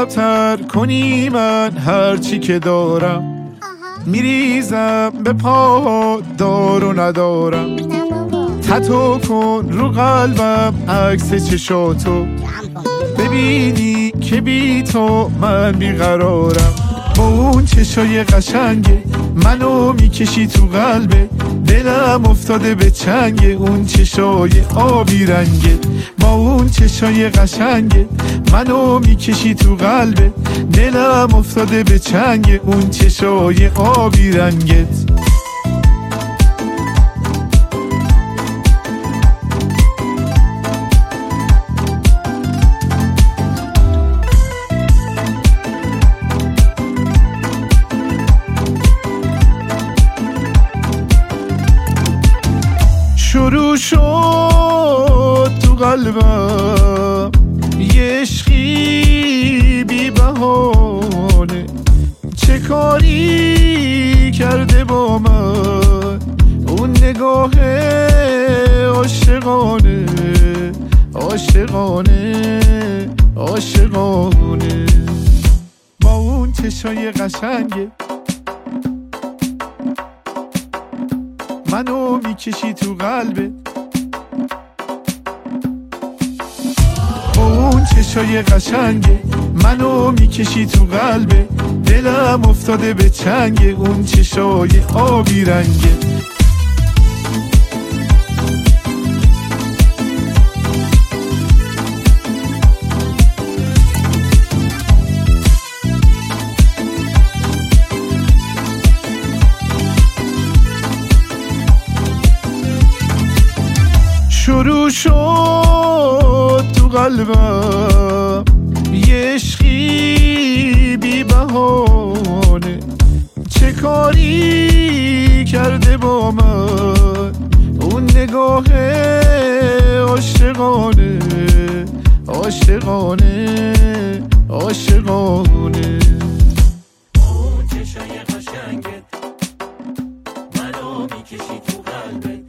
کمتر کنی من هرچی که دارم، میریزم به پا دار و ندارم. تتو کن رو قلبم عکس چشاتو، ببینی که بی تو من بیقرارم. با اون چشای قشنگه منو میکشی تو قلبه، دلم افتاده به چنگه اون چشای آبی رنگه. با اون چشای قشنگه منو میکشی تو قلبه، دلم افتاده به چنگه اون چشای آبی رنگت. شروع شد تو قلبم یه عشقی بی بهانه، چه کاری کرده با من اون نگاه عاشقانه، عاشقانه، عاشقانه. با اون چشای قشنگه منو میکشی تو قلبه، با اون چشای قشنگه منو میکشی تو قلبه، دلم افتاده به چنگه اون چشای آبی رنگه. شروع شد تو قلبم یه عشقی بی بهانه، چه کاری کرده با من اون نگاه عاشقانه، عاشقانه، عاشقانه. اون چشای قشنگت منو میکشی تو قلبت،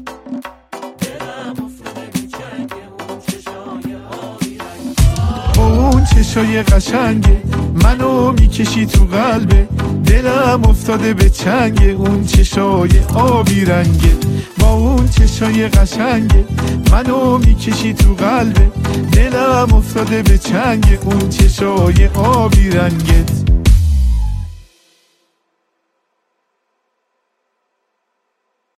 اون چشای قشنگه منو میکشی تو قلبه، دلم افتاده به چنگه اون چشای آبی رنگه. با اون چشای قشنگه منو میکشی تو قلبه، دلم افتاده به چنگه اون چشای آبی رنگت.